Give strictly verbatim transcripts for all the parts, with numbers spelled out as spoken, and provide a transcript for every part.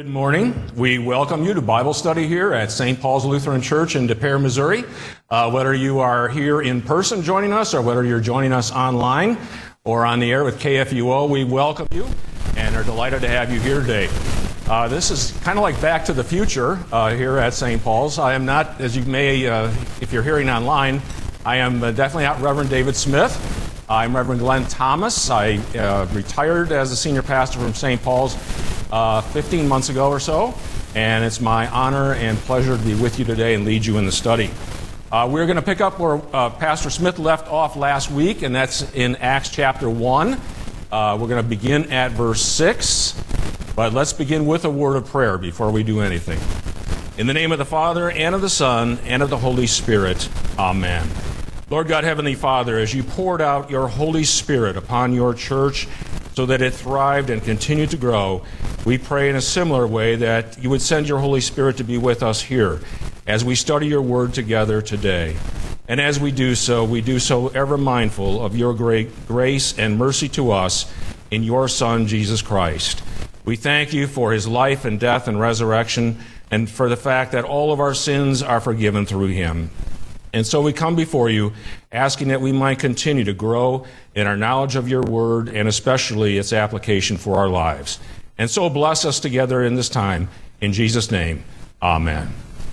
Good morning. We welcome you to Bible study here at Saint Paul's Lutheran Church in De Pere, Missouri. Uh, whether you are here in person joining us or whether you're joining us online or on the air with K F U O, we welcome you and are delighted to have you here today. Uh, this is kind of like Back to the Future uh, here at Saint Paul's. I am not, as you may, uh, if you're hearing online, I am uh, definitely not Reverend David Smith. I'm Reverend Glenn Thomas. I uh, retired as a senior pastor from Saint Paul's uh, fifteen months ago or so, and it's my honor and pleasure to be with you today and lead you in the study. Uh, we're going to pick up where uh, Pastor Smith left off last week, and that's in Acts chapter one. Uh, we're going to begin at verse six, but let's begin with a word of prayer before we do anything. In the name of the Father, and of the Son, and of the Holy Spirit, Amen. Lord God, Heavenly Father, as you poured out your Holy Spirit upon your church so that it thrived and continued to grow, we pray in a similar way that you would send your Holy Spirit to be with us here as we study your word together today. And as we do so, we do so ever mindful of your great grace and mercy to us in your Son, Jesus Christ. We thank you for his life and death and resurrection, and for the fact that all of our sins are forgiven through him. And so we come before you asking that we might continue to grow in our knowledge of your word and especially its application for our lives. And so bless us together in this time. In Jesus' name, amen.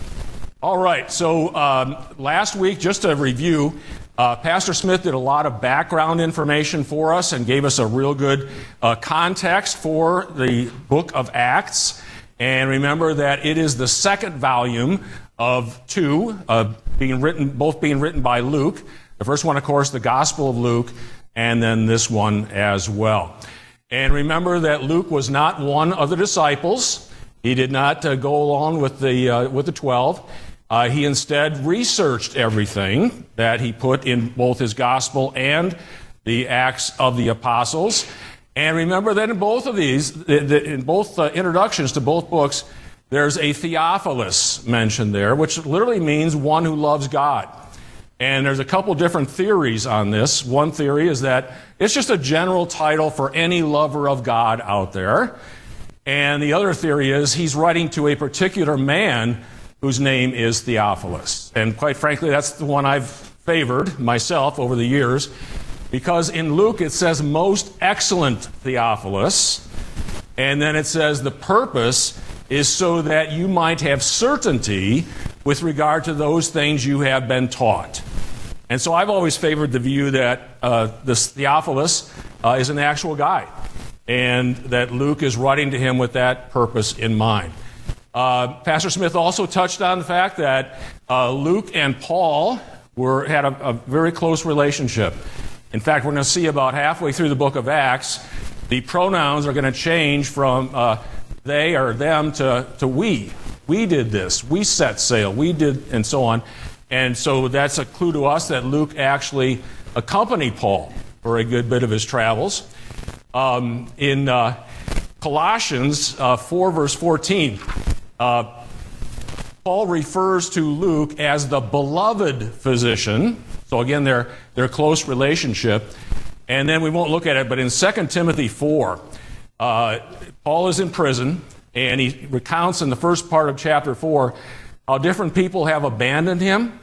All right, so um, last week, just to review, uh, Pastor Smith did a lot of background information for us and gave us a real good uh, context for the book of Acts. And remember that it is the second volume of two, uh, being written, both being written by Luke. The first one, of course, the Gospel of Luke, and then this one as well. And remember that Luke was not one of the disciples. He did not uh, go along with the uh, with the twelve. Uh, he instead researched everything that he put in both his Gospel and the Acts of the Apostles. And remember that in both of these, in both uh, introductions to both books, there's a Theophilus mentioned there, which literally means one who loves God. And there's a couple different theories on this. One theory is that it's just a general title for any lover of God out there. And the other theory is he's writing to a particular man whose name is Theophilus. And quite frankly, that's the one I've favored myself over the years, because in Luke it says most excellent Theophilus, and then it says the purpose is so that you might have certainty with regard to those things you have been taught. And so I've always favored the view that uh, this Theophilus uh, is an actual guy, and that Luke is writing to him with that purpose in mind. Uh, Pastor Smith also touched on the fact that uh, Luke and Paul were had a, a very close relationship. In fact, we're going to see about halfway through the book of Acts, the pronouns are going to change from uh, they or them to, to we. We did this. We set sail. We did, and so on. And so that's a clue to us that Luke actually accompanied Paul for a good bit of his travels. Um, in uh, Colossians uh, four, verse fourteen, uh, Paul refers to Luke as the beloved physician. So again, they're, they're close relationship. And then we won't look at it, but in Second Timothy four, uh, Paul is in prison, and he recounts in the first part of chapter four how different people have abandoned him.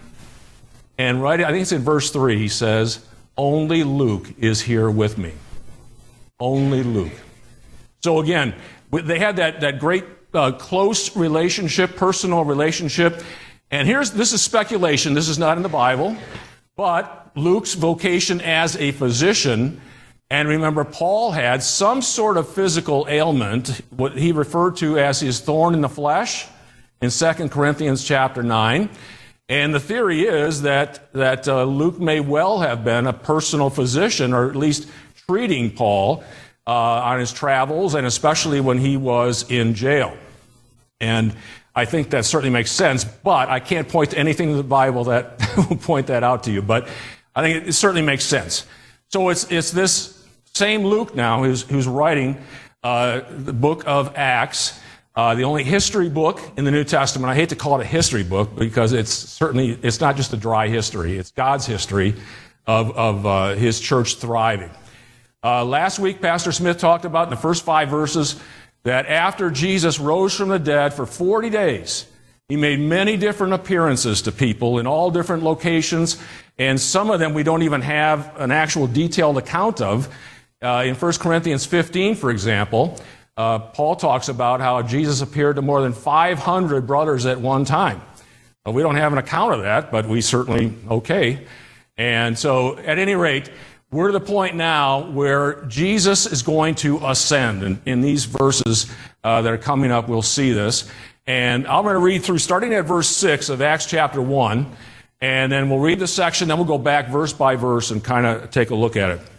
And right, I think it's in verse three, he says, only Luke is here with me. Only Luke. So again, they had that, that great uh, close relationship, personal relationship. And here's, this is speculation, this is not in the Bible, but Luke's vocation as a physician. And remember, Paul had some sort of physical ailment, what he referred to as his thorn in the flesh in Second Corinthians chapter nine. And the theory is that, that uh, Luke may well have been a personal physician, or at least treating Paul uh, on his travels, and especially when he was in jail. And I think that certainly makes sense, but I can't point to anything in the Bible that will point that out to you. But I think it certainly makes sense. So it's it's this same Luke now who's, who's writing uh, the book of Acts, uh, the only history book in the New Testament. I hate to call it a history book because it's certainly, it's not just a dry history. It's God's history of, of uh, his church thriving. Uh, last week, Pastor Smith talked about in the first five verses that after Jesus rose from the dead for forty days, he made many different appearances to people in all different locations, and some of them we don't even have an actual detailed account of. Uh, in First Corinthians fifteen, for example, uh, Paul talks about how Jesus appeared to more than five hundred brothers at one time. Well, we don't have an account of that, but we certainly okay. And so, at any rate, we're to the point now where Jesus is going to ascend. And in these verses uh, that are coming up, we'll see this. And I'm going to read through, starting at verse six of Acts chapter one, and then we'll read the section, then we'll go back verse by verse and kind of take a look at it.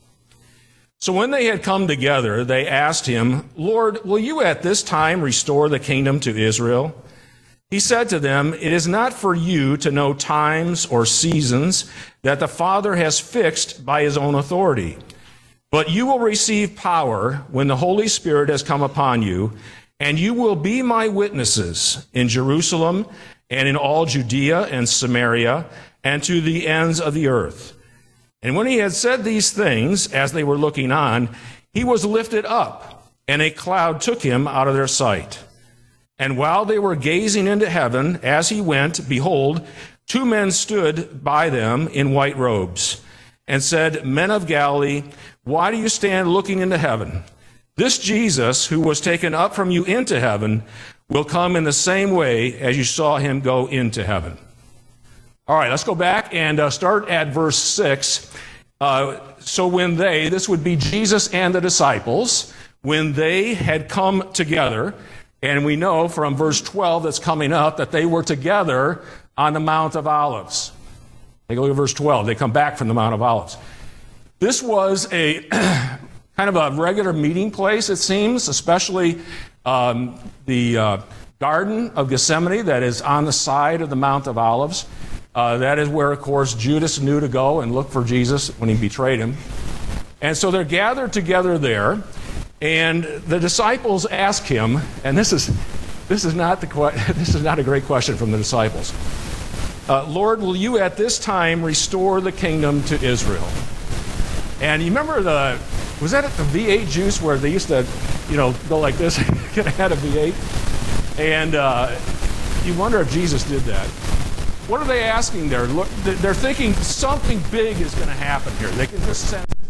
So when they had come together, they asked him, "Lord, will you at this time restore the kingdom to Israel?" He said to them, "It is not for you to know times or seasons that the Father has fixed by his own authority. But you will receive power when the Holy Spirit has come upon you, and you will be my witnesses in Jerusalem and in all Judea and Samaria and to the ends of the earth." And when he had said these things, as they were looking on, he was lifted up, and a cloud took him out of their sight. And while they were gazing into heaven, as he went, behold, two men stood by them in white robes, and said, "Men of Galilee, why do you stand looking into heaven? This Jesus, who was taken up from you into heaven, will come in the same way as you saw him go into heaven." All right, let's go back and uh, start at verse six. Uh, so when they, this would be Jesus and the disciples, when they had come together, and we know from verse twelve that's coming up that they were together on the Mount of Olives. Take a look at verse twelve. They come back from the Mount of Olives. This was a kind of a regular meeting place, it seems, especially um, the uh, Garden of Gethsemane that is on the side of the Mount of Olives. Uh, that is where, of course, Judas knew to go and look for Jesus when he betrayed him. And so they're gathered together there, and the disciples ask him, and this is this is not the que- this is not a great question from the disciples. Uh, "Lord, will you at this time restore the kingdom to Israel?" And you remember the was that at the V eight juice where they used to, you know, go like this, get ahead of V eight, and uh, you wonder if Jesus did that. What are they asking there? Look, they're thinking something big is going to happen here. They can just sense it.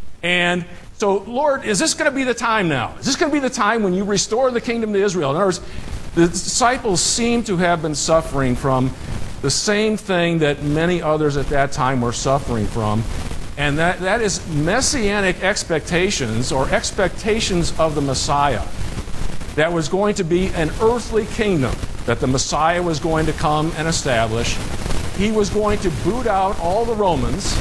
And so, Lord, is this going to be the time now? Is this going to be the time when you restore the kingdom to Israel? In other words, the disciples seem to have been suffering from the same thing that many others at that time were suffering from, and that, that is messianic expectations or expectations of the Messiah. That was going to be an earthly kingdom that the Messiah was going to come and establish. He was going to boot out all the Romans,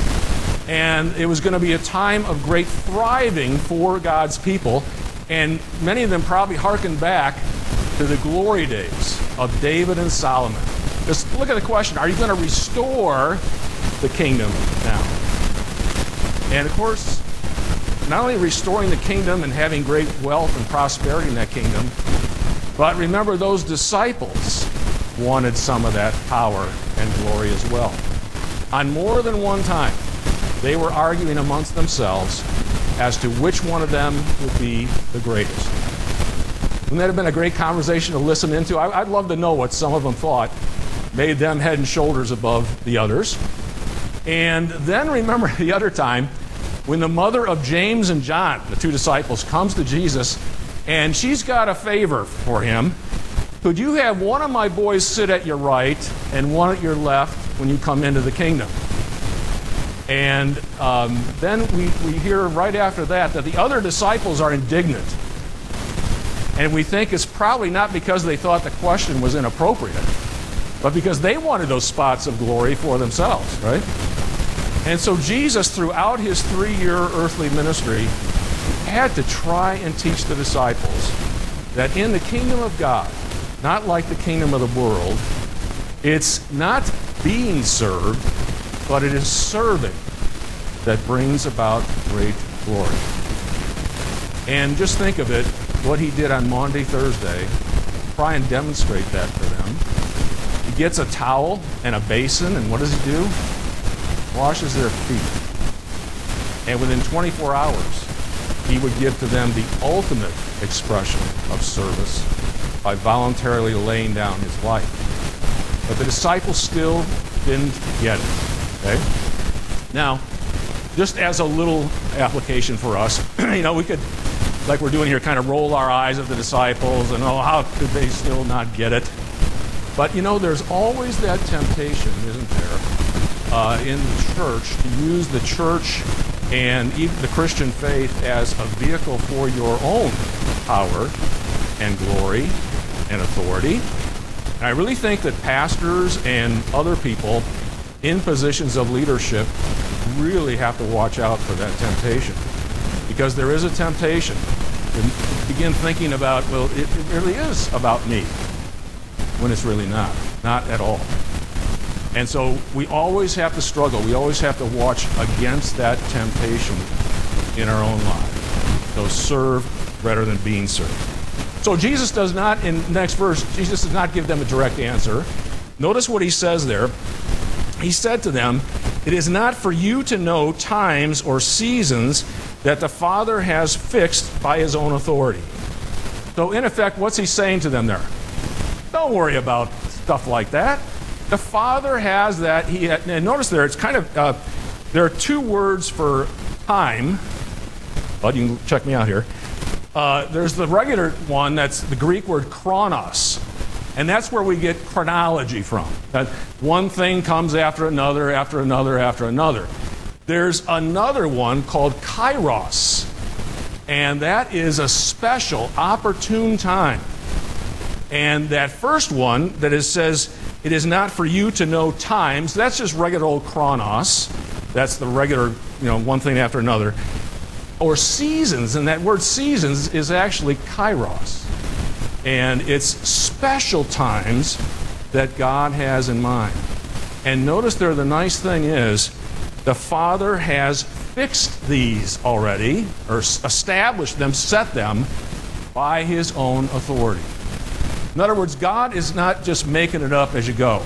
and it was going to be a time of great thriving for God's people. And many of them probably hearkened back to the glory days of David and Solomon. Just look at the question, are you going to restore the kingdom now? And of course, not only restoring the kingdom and having great wealth and prosperity in that kingdom, but remember those disciples wanted some of that power and glory as well. On more than one time, they were arguing amongst themselves as to which one of them would be the greatest. Wouldn't that have been a great conversation to listen into? I, I'd love to know what some of them thought made them head and shoulders above the others. And then remember the other time when the mother of James and John, the two disciples, comes to Jesus, and she's got a favor for him. "Could you have one of my boys sit at your right and one at your left when you come into the kingdom?" And um, then we, we hear right after that that the other disciples are indignant. And we think it's probably not because they thought the question was inappropriate, but because they wanted those spots of glory for themselves, right? And so Jesus, throughout his three-year earthly ministry, had to try and teach the disciples that in the kingdom of God, not like the kingdom of the world, it's not being served, but it is serving that brings about great glory. And just think of it, what he did on Maundy Thursday, try and demonstrate that for them. He gets a towel and a basin, and what does he do? Washes their feet. And within twenty-four hours, he would give to them the ultimate expression of service by voluntarily laying down his life. But the disciples still didn't get it. Okay? Now, just as a little application for us, you know, we could, like we're doing here, kind of roll our eyes at the disciples and, oh, how could they still not get it? But, you know, there's always that temptation, isn't there, uh, in the church to use the church and even the Christian faith as a vehicle for your own power and glory and authority. And I really think that pastors and other people in positions of leadership really have to watch out for that temptation. Because there is a temptation to begin thinking about, well, it, it really is about me, when it's really not. Not at all. And so we always have to struggle. We always have to watch against that temptation in our own lives. So serve rather than being served. So Jesus does not, in the next verse, Jesus does not give them a direct answer. Notice what he says there. He said to them, "It is not for you to know times or seasons that the Father has fixed by his own authority." So in effect, what's he saying to them there? Don't worry about stuff like that. The Father has that. He had, and notice there, it's kind of, uh, there are two words for time. Well, you can check me out here. Uh, there's the regular one, that's the Greek word chronos. And that's where we get chronology from. That one thing comes after another, after another, after another. There's another one called kairos. And that is a special, opportune time. And that first one that it says, it is not for you to know times, that's just regular old chronos. That's the regular, you know, one thing after another. Or seasons, and that word seasons is actually kairos. And it's special times that God has in mind. And notice there, the nice thing is, the Father has fixed these already, or established them, set them, by his own authority. In other words, God is not just making it up as you go.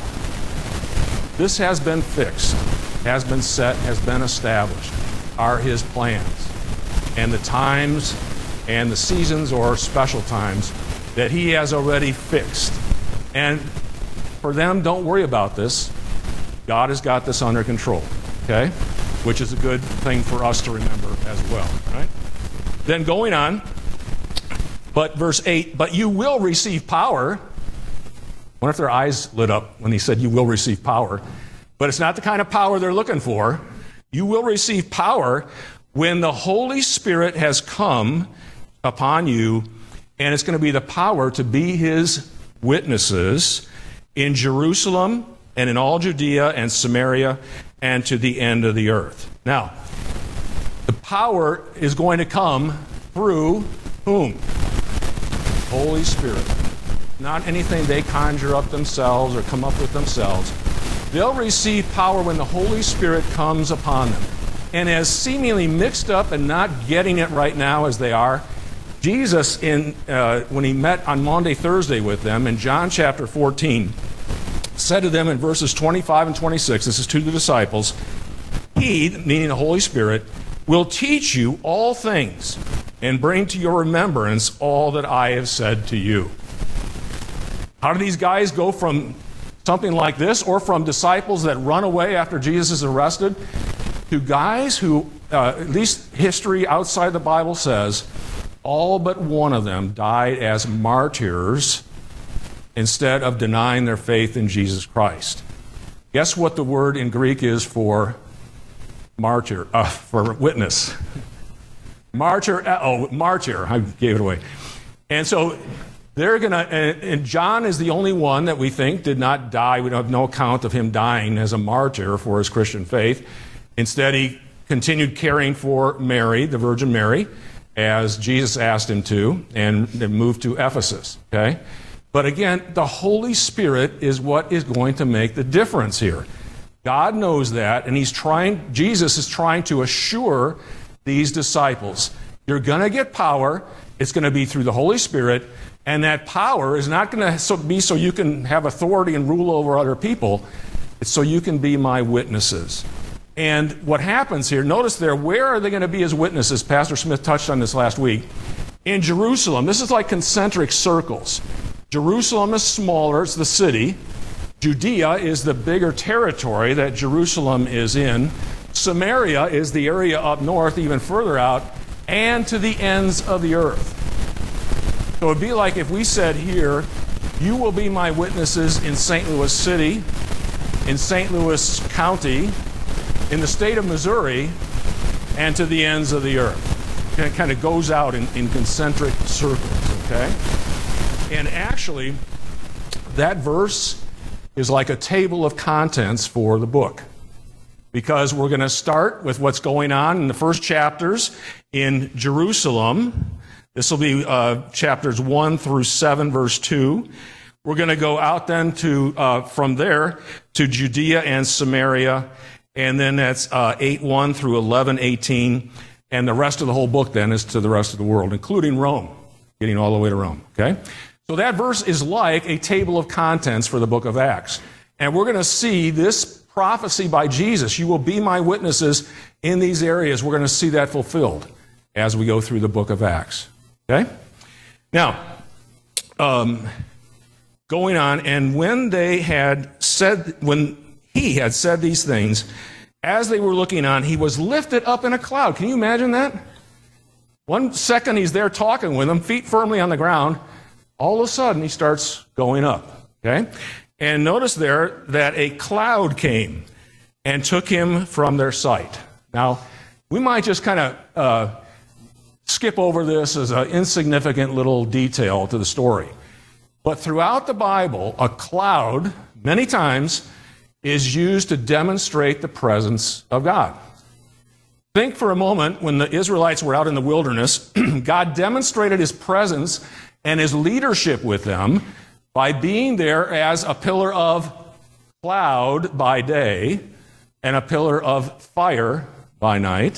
This has been fixed, has been set, has been established, are his plans. And the times and the seasons or special times that he has already fixed. And for them, don't worry about this. God has got this under control, okay? Which is a good thing for us to remember as well, right? Then going on, but verse eight, but you will receive power. I wonder if their eyes lit up when he said you will receive power. But it's not the kind of power they're looking for. You will receive power when the Holy Spirit has come upon you, and it's going to be the power to be his witnesses in Jerusalem and in all Judea and Samaria and to the end of the earth. Now, the power is going to come through whom? Holy Spirit. Not anything they conjure up themselves or come up with themselves. They'll receive power when the Holy Spirit comes upon them. And as seemingly mixed up and not getting it right now as they are, Jesus, in uh, when he met on Maundy Thursday with them in John chapter fourteen, said to them in verses twenty-five and twenty-six, this is to the disciples, he, meaning the Holy Spirit, will teach you all things and bring to your remembrance all that I have said to you. How do these guys go from something like this, or from disciples that run away after Jesus is arrested, to guys who, uh, at least history outside the Bible says, all but one of them died as martyrs instead of denying their faith in Jesus Christ. Guess what the word in Greek is for martyr, uh, for witness? Martyr, oh, martyr, I gave it away. And so they're going to, and John is the only one that we think did not die. We don't have no account of him dying as a martyr for his Christian faith. Instead, he continued caring for Mary, the Virgin Mary, as Jesus asked him to, and then moved to Ephesus, okay? But again, the Holy Spirit is what is going to make the difference here. God knows that, and he's trying, Jesus is trying to assure these disciples, you're going to get power, it's going to be through the Holy Spirit, and that power is not going to be so you can have authority and rule over other people, it's so you can be my witnesses. And what happens here, notice there, where are they going to be as witnesses? Pastor Smith touched on this last week. In Jerusalem. This is like concentric circles. Jerusalem is smaller, it's the city. Judea is the bigger territory that Jerusalem is in. Samaria is the area up north, even further out, and to the ends of the earth. So it would be like if we said here, you will be my witnesses in Saint Louis City, in Saint Louis County, in the state of Missouri, and to the ends of the earth. It kind of goes out in, in concentric circles, okay? And actually, that verse is like a table of contents for the book, because we're going to start with what's going on in the first chapters in Jerusalem. This will be uh, chapters one through seven, verse two. We're going to go out then to uh, from there to Judea and Samaria, and then that's uh, eight one through eleven eighteen, and the rest of the whole book then is to the rest of the world, including Rome, getting all the way to Rome. Okay, so that verse is like a table of contents for the book of Acts, and we're going to see this prophecy by Jesus. You will be my witnesses in these areas. We're going to see that fulfilled as we go through the book of Acts. Okay, now. Um, Going on, and when they had said, when he had said these things, as they were looking on, he was lifted up in a cloud. Can you imagine that? One second he's there talking with them, feet firmly on the ground. All of a sudden he starts going up. Okay? And notice there that a cloud came and took him from their sight. Now, we might just kind of uh, skip over this as an insignificant little detail to the story. But throughout the Bible, a cloud, many times, is used to demonstrate the presence of God. Think for a moment, when the Israelites were out in the wilderness, God demonstrated his presence and his leadership with them by being there as a pillar of cloud by day and a pillar of fire by night.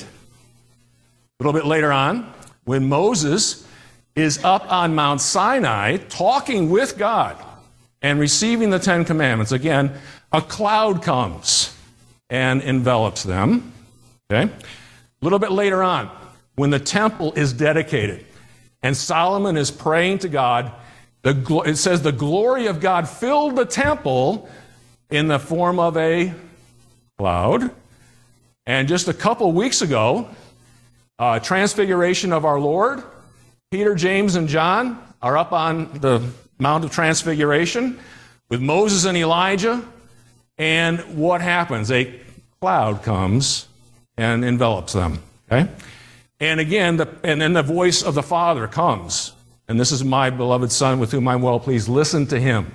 A little bit later on, when Moses is up on Mount Sinai talking with God and receiving the Ten Commandments. Again, a cloud comes and envelops them. Okay? A little bit later on, when the temple is dedicated and Solomon is praying to God, the, it says the glory of God filled the temple in the form of a cloud. And just a couple weeks ago, uh, transfiguration of our Lord, Peter, James, and John are up on the Mount of Transfiguration with Moses and Elijah. And what happens? A cloud comes and envelops them. Okay? And again, the, and then the voice of the Father comes. And this is my beloved Son with whom I'm well pleased. Listen to him.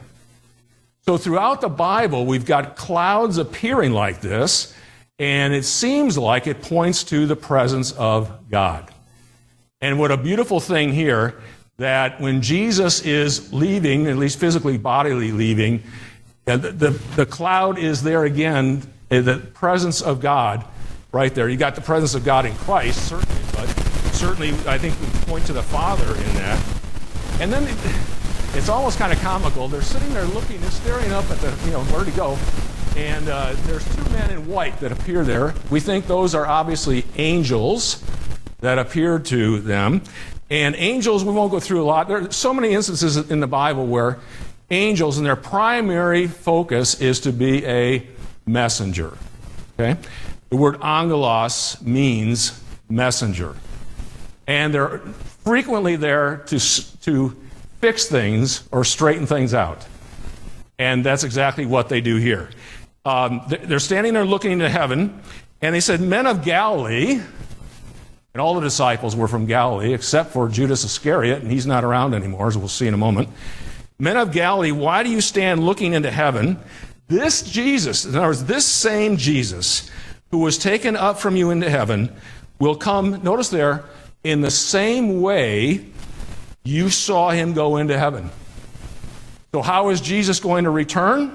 So throughout the Bible, we've got clouds appearing like this. And it seems like it points to the presence of God. And what a beautiful thing here, that when Jesus is leaving, at least physically, bodily leaving, the, the, the cloud is there again, the presence of God right there. You got the presence of God in Christ, certainly, but certainly I think we point to the Father in that. And then it, it's almost kind of comical. They're sitting there looking and staring up at the, you know, where to go. And uh, there's two men in white that appear there. We think those are obviously angels that appeared to them. And angels, we won't go through a lot. There are so many instances in the Bible where angels, and their primary focus is to be a messenger. Okay? The word angelos means messenger. And they're frequently there to, to fix things or straighten things out. And that's exactly what they do here. Um, they're standing there looking into heaven, and they said, "Men of Galilee," and all the disciples were from Galilee, except for Judas Iscariot, and he's not around anymore, as we'll see in a moment. "Men of Galilee, why do you stand looking into heaven? This Jesus," in other words, this same Jesus, "who was taken up from you into heaven, will come," notice there, "in the same way you saw him go into heaven." So how is Jesus going to return?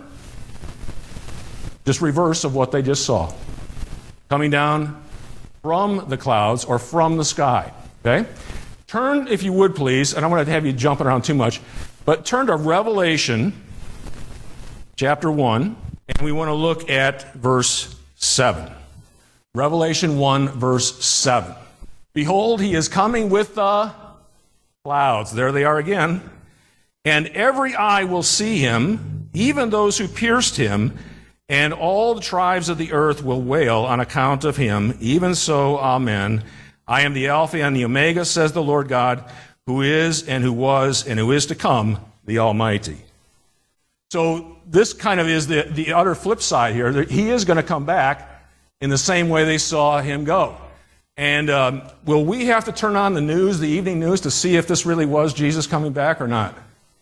Just reverse of what they just saw. Coming down from the clouds or from the sky. Okay? Turn, if you would please, and I don't want to have you jumping around too much, but turn to Revelation chapter one, and we want to look at verse seven. Revelation one, verse seven. Behold, he is coming with the clouds. There they are again. And every eye will see him, even those who pierced him, and all the tribes of the earth will wail on account of him. Even so, amen. I am the Alpha and the Omega, says the Lord God, who is and who was and who is to come, the Almighty. So this kind of is the, the utter flip side here. He is going to come back in the same way they saw him go. And um, will we have to turn on the news, the evening news, to see if this really was Jesus coming back or not?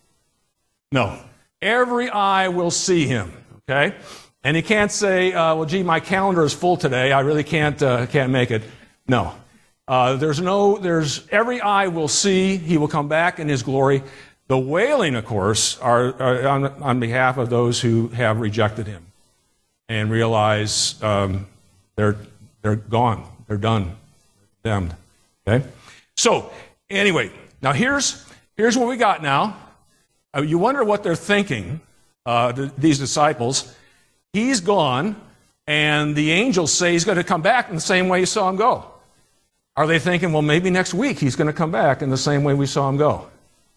No. Every eye will see him, okay? And you can't say, uh, well, gee, my calendar is full today. I really can't uh, can't make it. No. Uh, there's no, there's, every eye will see. He will come back in his glory. The wailing, of course, are, are on, on behalf of those who have rejected him and realize um, they're, they're gone. They're done. They're condemned. Okay? So, anyway, now here's, here's what we got now. Uh, you wonder what they're thinking, uh, th- these disciples. He's gone, and the angels say he's going to come back in the same way you saw him go. Are they thinking, well, maybe next week he's going to come back in the same way we saw him go?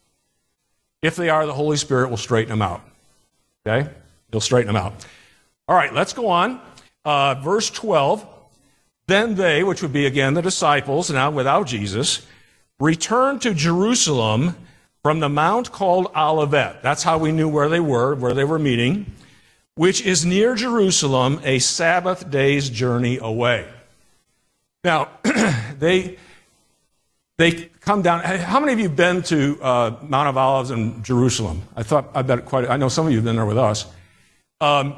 If they are, the Holy Spirit will straighten them out. Okay? He'll straighten them out. All right, let's go on. Uh, verse twelve. Then they, which would be, again, the disciples, now without Jesus, returned to Jerusalem from the mount called Olivet. That's how we knew where they were, where they were meeting, which is near Jerusalem, a Sabbath day's journey away. Now, they they come down. How many of you have been to uh, Mount of Olives in Jerusalem? I thought I bet quite. I know some of you have been there with us. Um,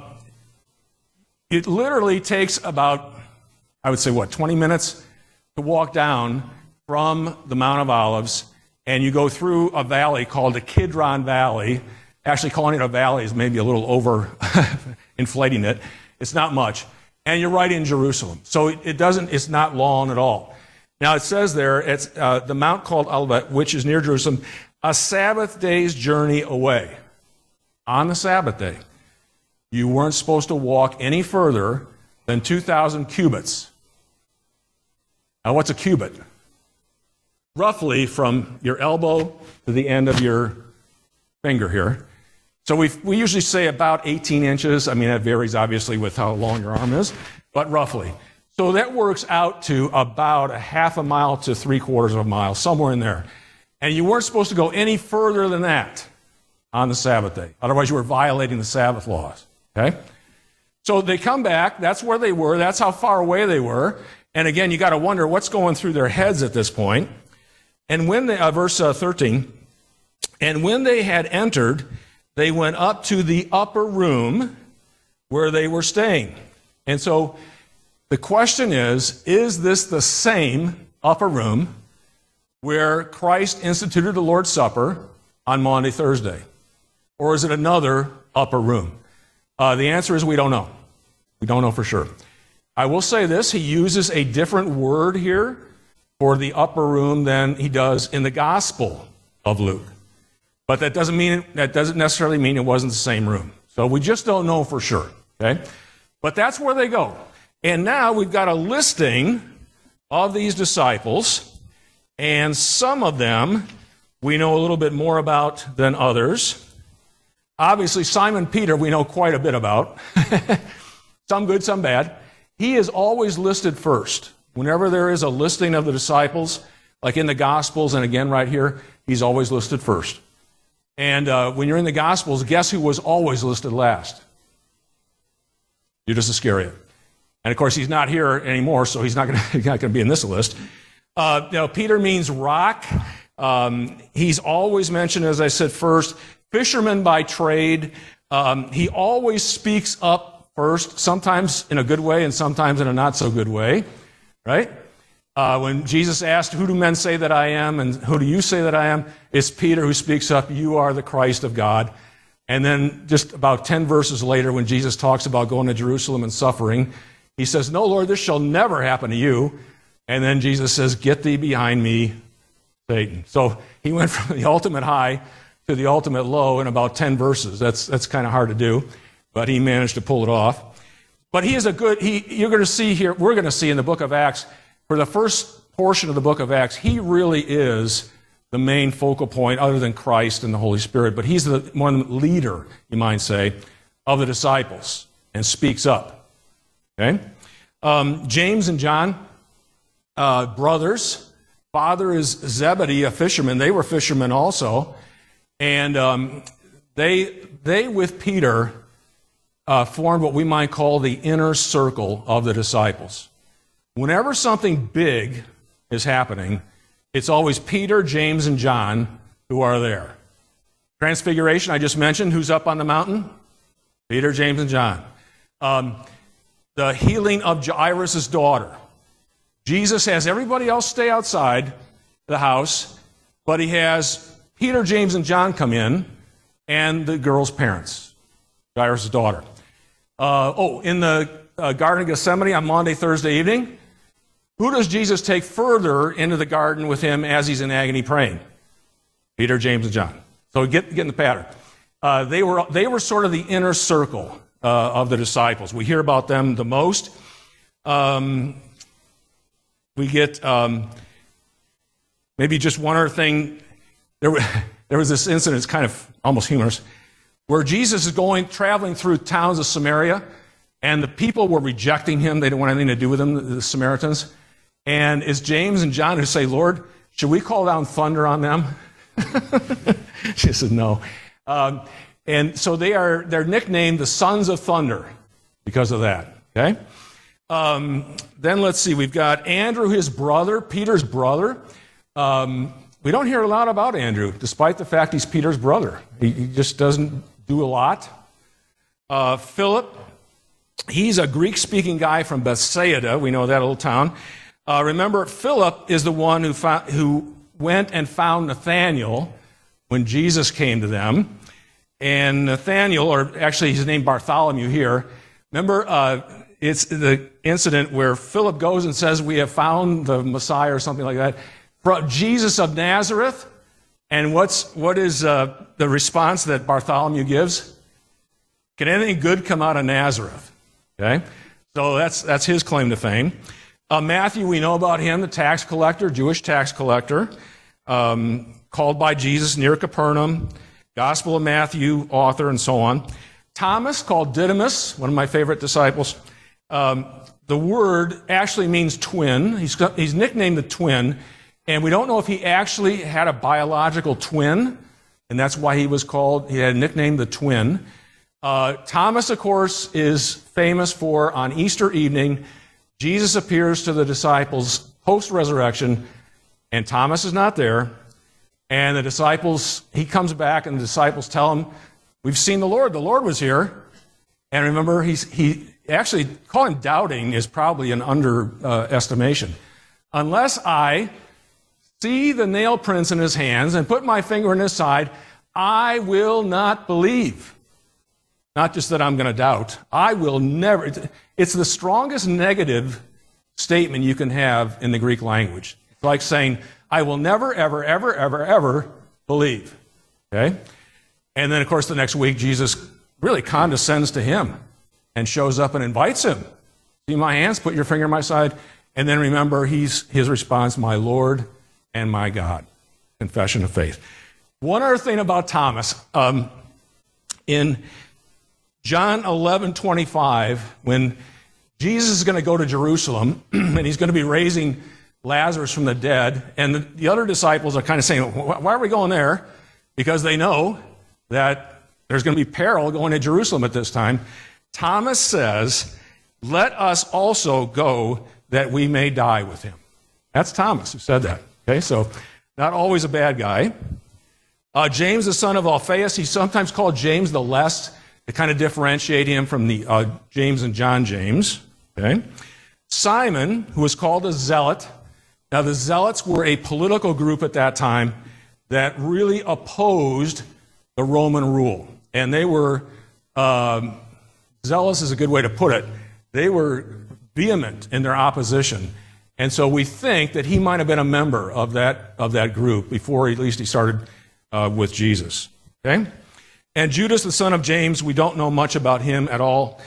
it literally takes about, I would say, what, twenty minutes to walk down from the Mount of Olives, and you go through a valley called the Kidron Valley. Actually, calling it a valley is maybe a little over inflating it. It's not much. And you're right in Jerusalem. So it, it doesn't, it's not long at all. Now it says there, it's uh, the mount called Olivet, which is near Jerusalem, a Sabbath day's journey away. On the Sabbath day. You weren't supposed to walk any further than two thousand cubits. Now what's a cubit? Roughly from your elbow to the end of your finger here. So we we usually say about eighteen inches. I mean, that varies obviously with how long your arm is, but roughly. So that works out to about a half a mile to three quarters of a mile, somewhere in there. And you weren't supposed to go any further than that on the Sabbath day. Otherwise, you were violating the Sabbath laws. Okay? So they come back. That's where they were. That's how far away they were. And again, you got to wonder what's going through their heads at this point. And when they, uh, verse uh, thirteen, and when they had entered, they went up to the upper room where they were staying. And so the question is, is this the same upper room where Christ instituted the Lord's Supper on Maundy, Thursday? Or is it another upper room? Uh, the answer is we don't know. We don't know for sure. I will say this, he uses a different word here for the upper room than he does in the Gospel of Luke. But that doesn't mean that doesn't necessarily mean it wasn't the same room. So we just don't know for sure. Okay? But that's where they go. And now we've got a listing of these disciples, and some of them we know a little bit more about than others. Obviously, Simon Peter we know quite a bit about. Some good, some bad. He is always listed first. Whenever there is a listing of the disciples, like in the Gospels, and again right here, he's always listed first. And uh, when you're in the Gospels, guess who was always listed last? Judas Iscariot. And of course, he's not here anymore, so he's not going to be in this list. Uh, you know, Peter means rock. Um, he's always mentioned, as I said, first. Fisherman by trade. Um, he always speaks up first, sometimes in a good way and sometimes in a not so good way. Right? Uh, when Jesus asked, who do men say that I am and who do you say that I am? It's Peter who speaks up, you are the Christ of God. And then just about ten verses later, when Jesus talks about going to Jerusalem and suffering, he says, no, Lord, this shall never happen to you. And then Jesus says, get thee behind me, Satan. So he went from the ultimate high to the ultimate low in about ten verses. That's, that's kind of hard to do, but he managed to pull it off. but he is a good, he, you're going to see here, we're going to see in the book of Acts, for the first portion of the book of Acts, he really is the main focal point other than Christ and the Holy Spirit, but he's the one leader, you might say, of the disciples and speaks up. Okay? Um, James and John, uh, brothers. Father is Zebedee, a fisherman. They were fishermen also. And um, they, they, with Peter, uh, formed what we might call the inner circle of the disciples. Whenever something big is happening, it's always Peter, James, and John who are there. Transfiguration, I just mentioned. Who's up on the mountain? Peter, James, and John. Um, the healing of Jairus' daughter. Jesus has everybody else stay outside the house, but he has Peter, James, and John come in, and the girl's parents, Jairus' daughter. Uh, oh, in the uh, Garden of Gethsemane on Maundy, Thursday evening, who does Jesus take further into the garden with him as he's in agony praying? Peter, James, and John. So get, get in the pattern. Uh, they were they were sort of the inner circle uh, of the disciples. We hear about them the most. Um, we get um, maybe just one other thing. There, there was this incident, it's kind of almost humorous, where Jesus is going, traveling through towns of Samaria, and the people were rejecting him. They didn't want anything to do with him, the, the Samaritans. And it's James and John who say, Lord, should we call down thunder on them? She said, no. Um, and so they are, they're nicknamed the Sons of Thunder because of that, okay? Um, then let's see, we've got Andrew, his brother, Peter's brother. Um, we don't hear a lot about Andrew, despite the fact he's Peter's brother. He, he just doesn't do a lot. Uh, Philip, he's a Greek-speaking guy from Bethsaida. We know that little town. Uh, remember, Philip is the one who, found, who went and found Nathanael when Jesus came to them. And Nathanael, or actually he's named Bartholomew here, remember, uh, it's the incident where Philip goes and says, we have found the Messiah or something like that, from Jesus of Nazareth. And what's, what is uh, the response that Bartholomew gives? Can anything good come out of Nazareth? Okay, so that's, that's his claim to fame. Uh, Matthew, we know about him, the tax collector, Jewish tax collector, um, called by Jesus near Capernaum. Gospel of Matthew, author, and so on. Thomas, called Didymus, one of my favorite disciples. Um, the word actually means twin. He's, he's nicknamed the twin, and we don't know if he actually had a biological twin, and that's why he was called, he had a nickname, the twin. Uh, Thomas, of course, is famous for, on Easter evening, Jesus appears to the disciples post-resurrection, and Thomas is not there. And the disciples, he comes back and the disciples tell him, we've seen the Lord. The Lord was here. And remember, he's, he actually, calling him doubting is probably an underestimation. Uh, Unless I see the nail prints in his hands and put my finger in his side, I will not believe. Not just that I'm going to doubt. I will never. It's the strongest negative statement you can have in the Greek language. It's like saying, I will never, ever, ever, ever, ever believe. Okay? And then, of course, the next week, Jesus really condescends to him and shows up and invites him. See my hands, put your finger in my side. And then remember, he's, his response, my Lord and my God. Confession of faith. One other thing about Thomas. Um, in John eleven twenty-five, when Jesus is going to go to Jerusalem, and he's going to be raising Lazarus from the dead, and the, the other disciples are kind of saying, why are we going there? Because they know that there's going to be peril going to Jerusalem at this time. Thomas says, let us also go that we may die with him. That's Thomas who said that. Okay, so not always a bad guy. Uh, James, the son of Alphaeus, he's sometimes called James the Less, to kind of differentiate him from the uh, James and John James. Okay, Simon, who was called a zealot. Now, the Zealots were a political group at that time that really opposed the Roman rule. And they were, um, zealous is a good way to put it, they were vehement in their opposition. And so we think that he might have been a member of that, of that group before at least he started uh, with Jesus. Okay? And Judas, the son of James, we don't know much about him at all.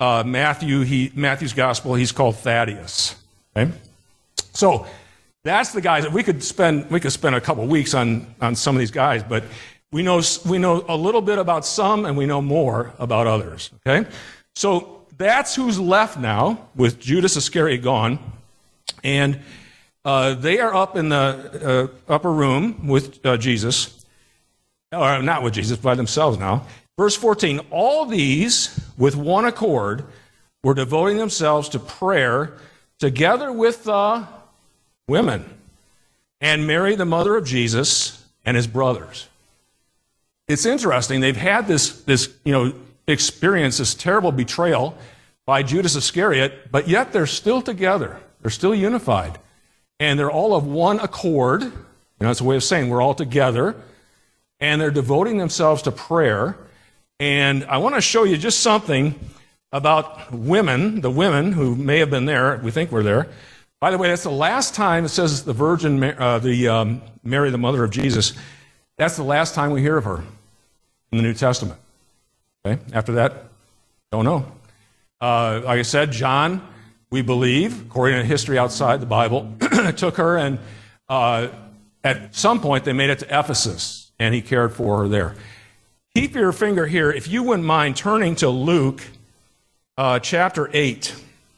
uh, Matthew, he, Matthew's gospel, he's called Thaddeus. Okay? So that's the guys that we could spend, we could spend a couple weeks on, on some of these guys, but we know, we know a little bit about some and we know more about others. Okay? So that's who's left now with Judas Iscariot gone. And uh, they are up in the uh, upper room with uh, Jesus. Or not with Jesus, by themselves now. Verse fourteen, all these, with one accord, were devoting themselves to prayer together with the women and Mary, the mother of Jesus, and his brothers. It's interesting. They've had this, this you know, experience, this terrible betrayal by Judas Iscariot, but yet they're still together. They're still unified. And they're all of one accord. You know, that's a way of saying we're all together. And they're devoting themselves to prayer. And I want to show you just something about women, the women who may have been there, we think were there. By the way, that's the last time it says the Virgin, uh, the um, Mary, the mother of Jesus. That's the last time we hear of her in the New Testament. Okay? After that, don't know. Uh, like I said, John, we believe, according to history outside the Bible, took her and uh, at some point they made it to Ephesus, and he cared for her there. Keep your finger here, if you wouldn't mind turning to Luke uh, chapter eight.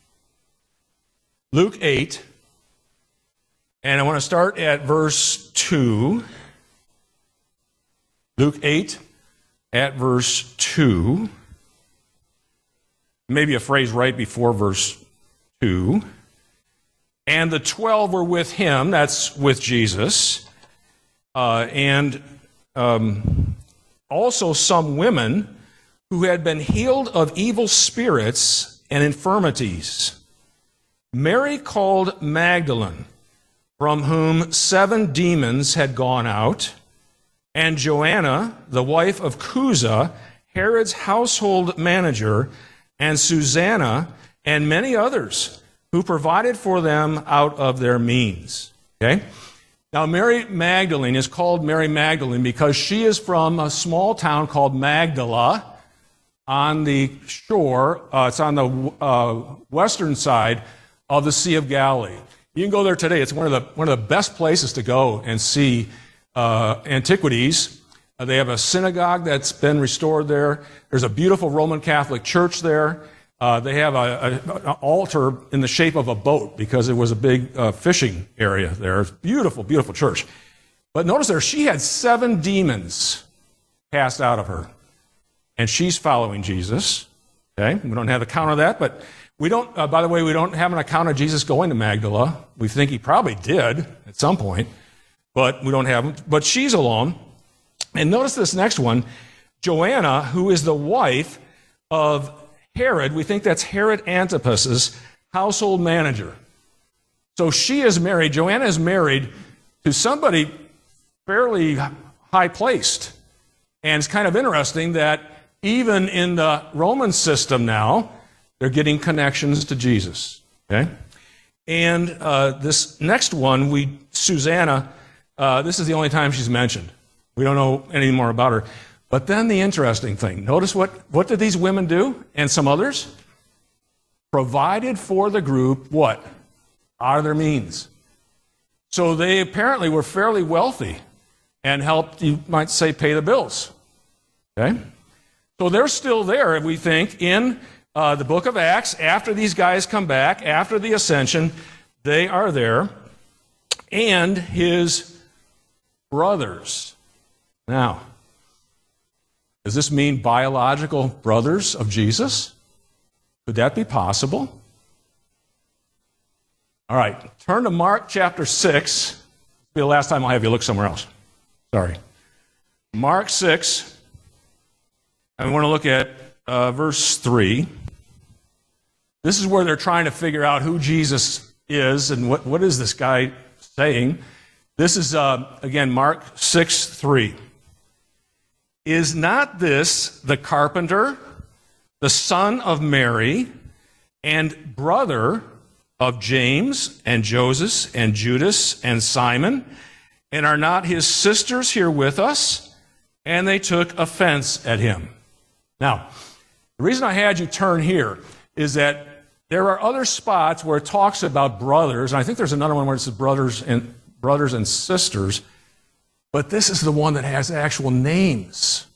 Luke eight, and I want to start at verse two. Luke eight at verse two. Maybe a phrase right before verse two. And the twelve were with him, that's with Jesus, uh, and um, also some women who had been healed of evil spirits and infirmities. Mary called Magdalene, from whom seven demons had gone out, and Joanna, the wife of Chuza, Herod's household manager, and Susanna, and many others who provided for them out of their means. Okay? Now, Mary Magdalene is called Mary Magdalene because she is from a small town called Magdala on the shore. Uh, it's on the uh, western side of the Sea of Galilee. You can go there today. It's one of the one of the best places to go and see uh, antiquities. Uh, they have a synagogue that's been restored there. There's a beautiful Roman Catholic church there. Uh, they have a, a, an altar in the shape of a boat because it was a big uh, fishing area there. It's a beautiful, beautiful church. But notice there, she had seven demons cast out of her. And she's following Jesus. Okay, we don't have the count of that, but we don't, uh, by the way, we don't have an account of Jesus going to Magdala. We think he probably did at some point, but we don't have him. But she's alone. And notice this next one, Joanna, who is the wife of Herod. We think that's Herod Antipas's household manager. So she is married, Joanna is married to somebody fairly high-placed. And it's kind of interesting that even in the Roman system now, they're getting connections to Jesus. Okay? And uh, this next one, we Susanna, uh, this is the only time she's mentioned. We don't know anything more about her. But then the interesting thing, notice what, what did these women do, and some others? Provided for the group, what? Out of their means. So they apparently were fairly wealthy and helped, you might say, pay the bills. Okay? So they're still there, we think, in uh, the book of Acts. After these guys come back, after the ascension, they are there. And his brothers. Now, does this mean biological brothers of Jesus? Could that be possible? All right, turn to Mark chapter six. This will be the last time I'll have you look somewhere else. Sorry. Mark six. I want to look at uh, verse three. This is where they're trying to figure out who Jesus is and what, what is this guy saying. This is, uh, again, Mark six three. Is not this the carpenter, the son of Mary, and brother of James and Joseph and Judas and Simon? And are not his sisters here with us? And they took offense at him. Now, the reason I had you turn here is that there are other spots where it talks about brothers, and I think there's another one where it says brothers and brothers and sisters, but this is the one that has actual names.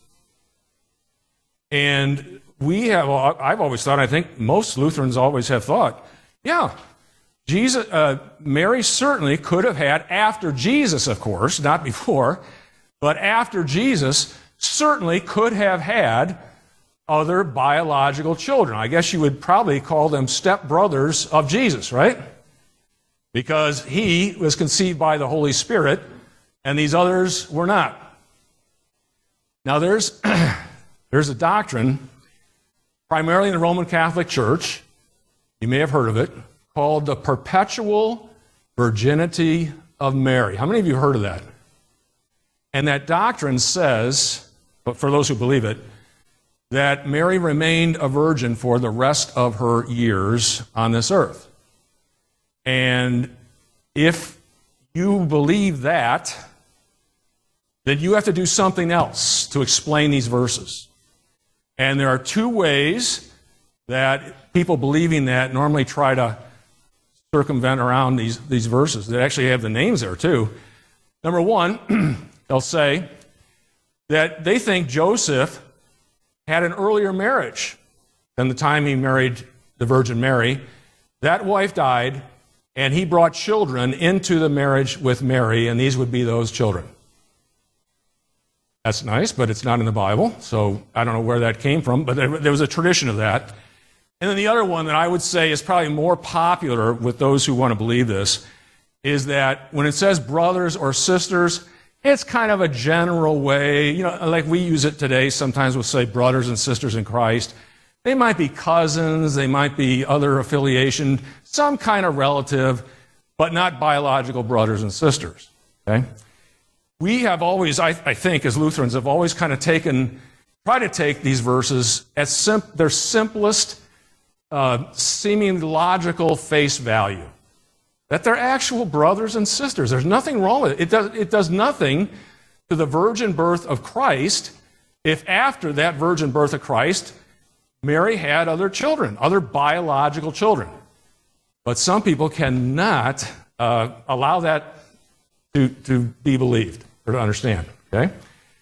And we have, I've always thought, I think most Lutherans always have thought, yeah, Jesus, uh, Mary certainly could have had, after Jesus, of course, not before, but after Jesus, certainly could have had other biological children. I guess you would probably call them stepbrothers of Jesus, right? Because he was conceived by the Holy Spirit, and these others were not. Now, there's, there's a doctrine, primarily in the Roman Catholic Church, you may have heard of it, called the perpetual virginity of Mary. How many of you have heard of that? And that doctrine says, but for those who believe it, that Mary remained a virgin for the rest of her years on this earth. And if you believe that, then you have to do something else to explain these verses. And there are two ways that people believing that normally try to circumvent around these, these verses. They actually have the names there too. Number one, they'll say that they think Joseph had an earlier marriage than the time he married the Virgin Mary. That wife died, and he brought children into the marriage with Mary, and these would be those children. That's nice, but it's not in the Bible, so I don't know where that came from, but there, there was a tradition of that. And then the other one that I would say is probably more popular with those who want to believe this is that when it says brothers or sisters, it's kind of a general way, you know, like we use it today. Sometimes we'll say brothers and sisters in Christ. They might be cousins, they might be other affiliation, some kind of relative, but not biological brothers and sisters, okay? We have always, I, I think, as Lutherans, have always kind of taken, try to take these verses at sim- their simplest, uh, seeming logical face value. That they're actual brothers and sisters. There's nothing wrong with it. It does, it does nothing to the virgin birth of Christ if after that virgin birth of Christ, Mary had other children, other biological children. But some people cannot uh, allow that to, to be believed or to understand, okay?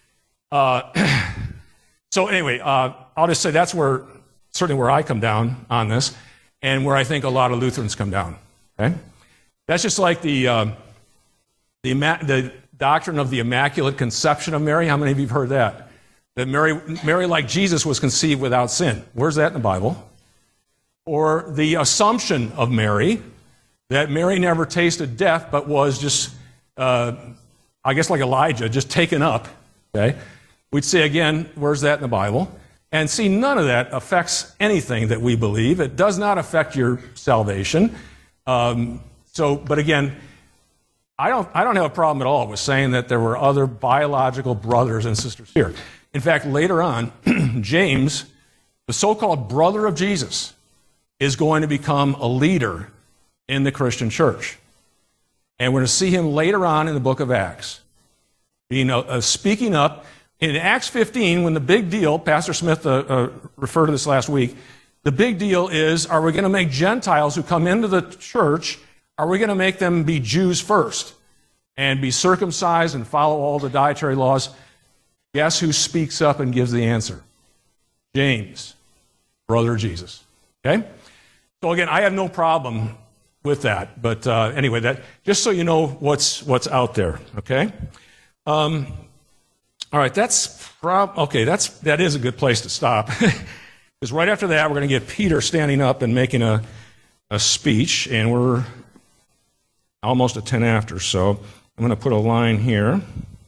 Uh, so anyway, uh, I'll just say that's where, certainly where I come down on this and where I think a lot of Lutherans come down, okay? That's just like the, uh, the, the doctrine of the Immaculate Conception of Mary. How many of you have heard that? That Mary, Mary, like Jesus, was conceived without sin. Where's that in the Bible? Or the Assumption of Mary, that Mary never tasted death, but was just, uh, I guess like Elijah, just taken up. Okay? We'd say again, where's that in the Bible? And see, none of that affects anything that we believe. It does not affect your salvation. Um, So, but again, I don't, I don't have a problem at all with saying that there were other biological brothers and sisters here. In fact, later on, James, the so-called brother of Jesus, is going to become a leader in the Christian church. And we're going to see him later on in the book of Acts, being uh, uh, speaking up. In Acts fifteen, when the big deal, Pastor Smith uh, uh, referred to this last week, the big deal is, are we going to make Gentiles who come into the church, are we going to make them be Jews first and be circumcised and follow all the dietary laws? Guess who speaks up and gives the answer? James, brother of Jesus. Okay? So again, I have no problem with that. But uh, anyway, that just so you know what's what's out there. Okay? Um, all right, that's prob- okay. That's that is a good place to stop because right after that, we're going to get Peter standing up and making a a speech, and we're almost at ten after, so I'm going to put a line here.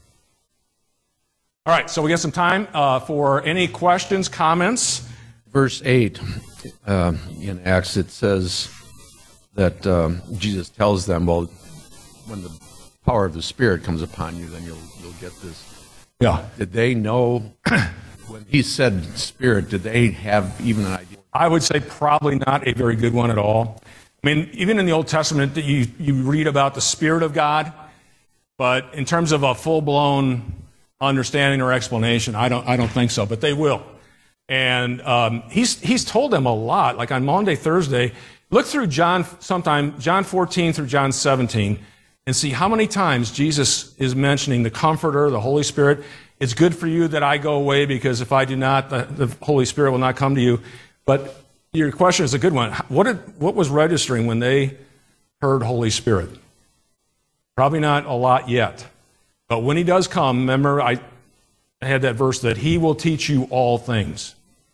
All right, so we got some time uh, for any questions, comments. Verse eight uh, in Acts, it says that um, Jesus tells them, well, when the power of the Spirit comes upon you, then you'll you'll get this. Yeah. Did they know, when he said Spirit, did they have even an idea? I would say probably not a very good one at all. I mean, even in the Old Testament, you, you read about the Spirit of God, but in terms of a full-blown understanding or explanation, I don't, I don't think so, but they will. And um, he's, he's told them a lot, like on Monday, Thursday. Look through John sometime, John fourteen through John seventeen, and see how many times Jesus is mentioning the Comforter, the Holy Spirit. It's good for you that I go away, because if I do not, the, the Holy Spirit will not come to you. But your question is a good one. What, did, what was registering when they heard Holy Spirit? Probably not a lot yet. But when he does come, remember I had that verse that he will teach you all things.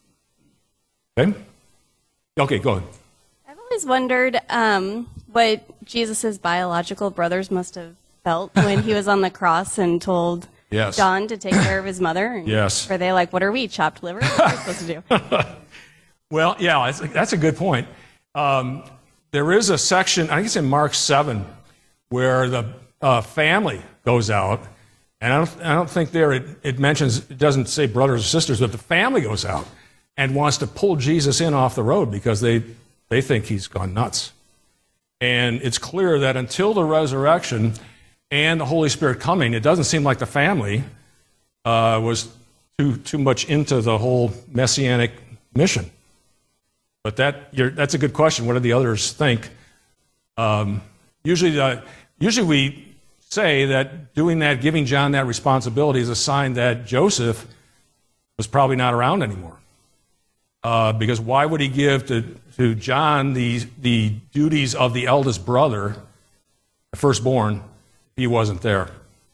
Okay? Okay, go ahead. I've always wondered um, what Jesus' biological brothers must have felt when he was on the cross and told Yes. John to take care of his mother. And Yes. Were they like, what are we, chopped liver? What are we supposed to do? Well, yeah, that's, that's a good point. Um, there is a section, I think it's in Mark seven, where the uh, family goes out, and I don't, I don't think there it, it mentions, it doesn't say brothers or sisters, but the family goes out and wants to pull Jesus in off the road because they, they think he's gone nuts. And it's clear that until the resurrection and the Holy Spirit coming, it doesn't seem like the family uh, was too, too much into the whole messianic mission. But that, you're, that's a good question. What do the others think? Um, usually, the, usually we say that doing that, giving John that responsibility, is a sign that Joseph was probably not around anymore. Uh, because why would he give to, to John the, the duties of the eldest brother, the firstborn, if he wasn't there?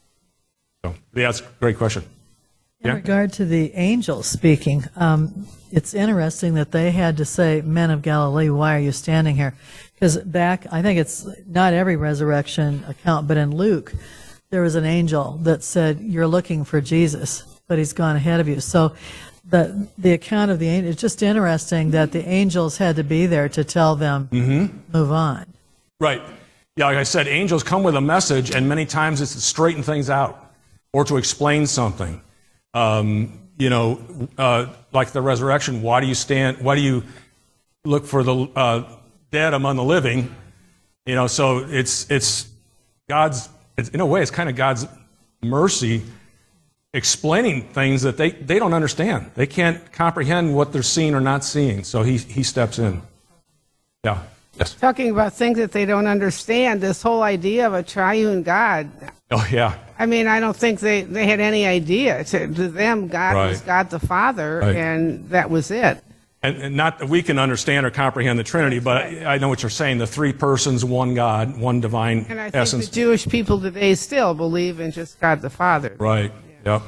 So, yeah, that's a great question. In Yeah? regard to the angels speaking, um, it's interesting that they had to say, men of Galilee, why are you standing here? Because back, I think it's not every resurrection account, but in Luke, there was an angel that said, you're looking for Jesus, but he's gone ahead of you. So the the account of the angel, it's just interesting that the angels had to be there to tell them, mm-hmm. move on. Right. Yeah, like I said, angels come with a message, and many times it's to straighten things out or to explain something. Um, you know, uh, like the resurrection, why do you stand, why do you look for the uh, dead among the living? You know, so it's, it's God's, it's, in a way, it's kind of God's mercy explaining things that they, they don't understand. They can't comprehend what they're seeing or not seeing, so he, he steps in. Yeah. Yes. Talking about things that they don't understand, this whole idea of a triune God. Oh, yeah. I mean, I don't think they, they had any idea. To, to them, God Right. was God the Father, Right. and that was it. And, and not that we can understand or comprehend the Trinity, but I, I know what you're saying, the three persons, one God, one divine And I think essence. the Jewish people today still believe in just God the Father. Right. Yep.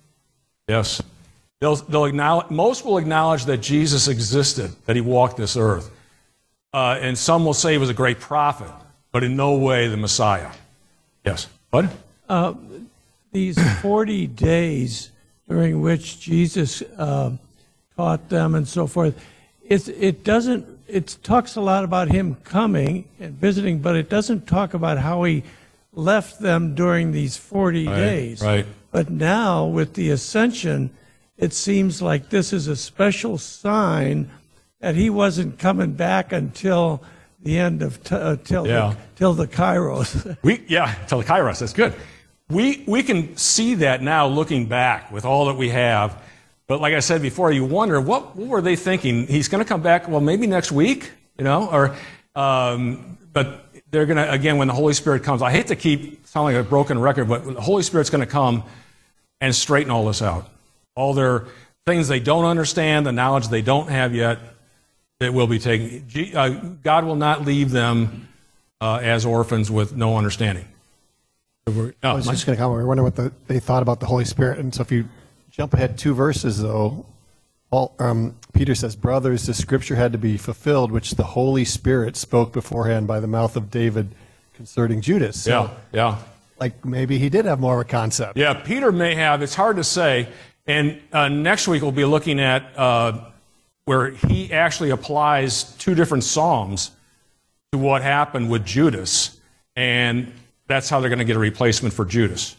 Yes. They'll, they'll acknowledge, most will acknowledge that Jesus existed, that he walked this earth. Uh, and some will say he was a great prophet, but in no way the Messiah. Yes. What? Uh, these forty days during which Jesus uh, taught them and so forth, it, it doesn't, it talks a lot about him coming and visiting, but it doesn't talk about how he left them during these forty Right, days. right. But now with the ascension, it seems like this is a special sign that he wasn't coming back until the end of, t- uh, till, Yeah. the, till the Kairos. We, yeah, till the Kairos, that's good. We, we can see that now looking back with all that we have. But like I said before, you wonder, what, what were they thinking? He's going to come back, well, maybe next week, you know? Or, um, but they're going to, again, when the Holy Spirit comes, I hate to keep sounding like a broken record, but the Holy Spirit's going to come and straighten all this out. All their things they don't understand, the knowledge they don't have yet, it will be taken. Uh, God will not leave them uh, as orphans with no understanding. Oh, I was my- just going to comment. We were wondering what the, they thought about the Holy Spirit. And so if you jump ahead two verses, though, Paul, um, Peter says, brothers, the scripture had to be fulfilled, which the Holy Spirit spoke beforehand by the mouth of David concerning Judas. So, yeah, yeah. like maybe he did have more of a concept. Yeah, Peter may have. It's hard to say. And uh, next week we'll be looking at uh, where he actually applies two different psalms to what happened with Judas. And that's how they're going to get a replacement for Judas.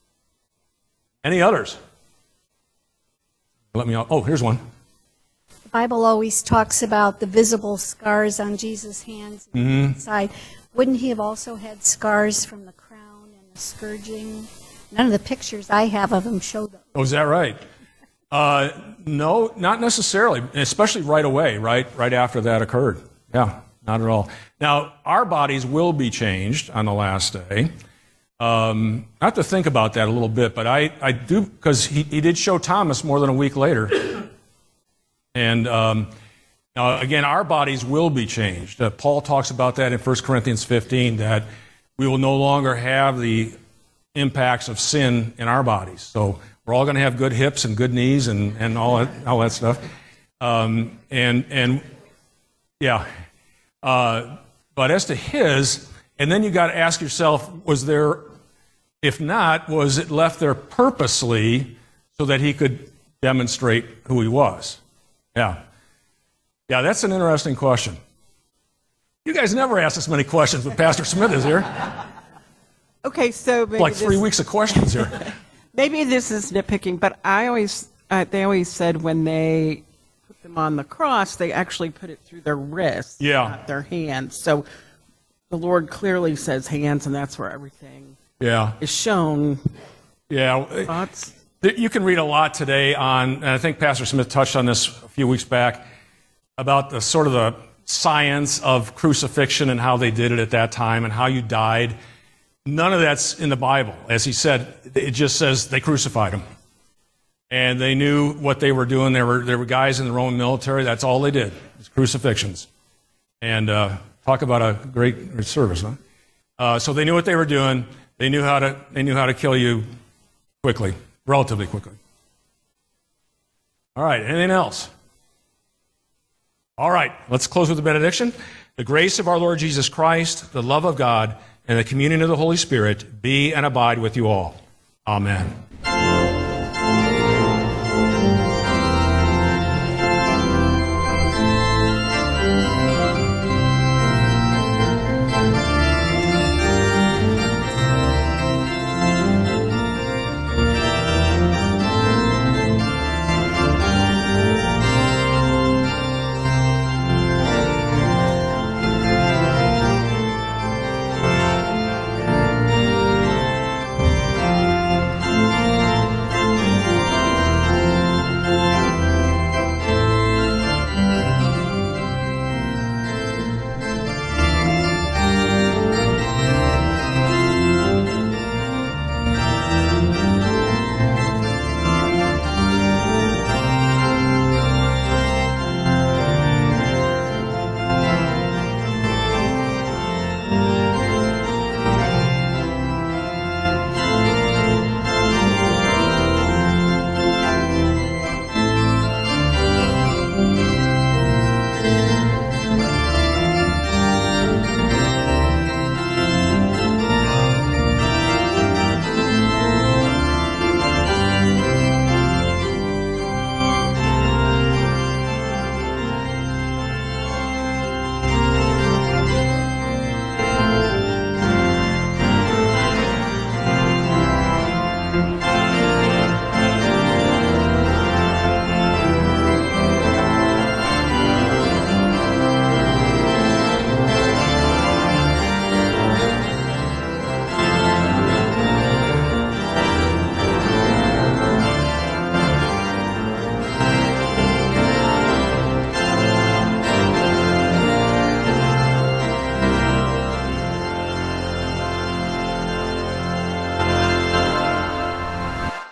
Any others? Let me know. Oh, here's one. The Bible always talks about the visible scars on Jesus' hands and Mm-hmm. side. Wouldn't he have also had scars from the crown and the scourging? None of the pictures I have of him show those. Oh, is that right? Uh, no, not necessarily, especially right away, right? Right after that occurred. Yeah, not at all. Now, our bodies will be changed on the last day. Um, I have to think about that a little bit, but I, I do, because he, he did show Thomas more than a week later. And um, now, again, our bodies will be changed. Uh, Paul talks about that in First Corinthians fifteen, that we will no longer have the impacts of sin in our bodies. So we're all going to have good hips and good knees and, and all that, all that stuff. Um, and, and yeah. Uh, but as to his, and then you got to ask yourself, was there, if not, was it left there purposely so that he could demonstrate who he was? Yeah. Yeah, that's an interesting question. You guys never ask this many questions, but Pastor Smith is here. Okay, so maybe Like three this, weeks of questions here. maybe this is nitpicking, but I always, uh, they always said when they put them on the cross, they actually put it through their wrists, Yeah. not their hands. So the Lord clearly says hands, and that's where everything Yeah. is shown. Yeah. Thoughts? You can read a lot today on, and I think Pastor Smith touched on this a few weeks back, about the sort of the science of crucifixion and how they did it at that time and how you died. None of that's in the Bible. As he said, it just says they crucified him. And they knew what they were doing. There were, there were guys in the Roman military. That's all they did, was crucifixions. And uh, talk about a great service, huh? Uh, so they knew what they were doing. They knew how to, they knew how to kill you quickly, relatively quickly. All right, anything else? All right, let's close with the benediction. The grace of our Lord Jesus Christ, the love of God, and the communion of the Holy Spirit be and abide with you all. Amen.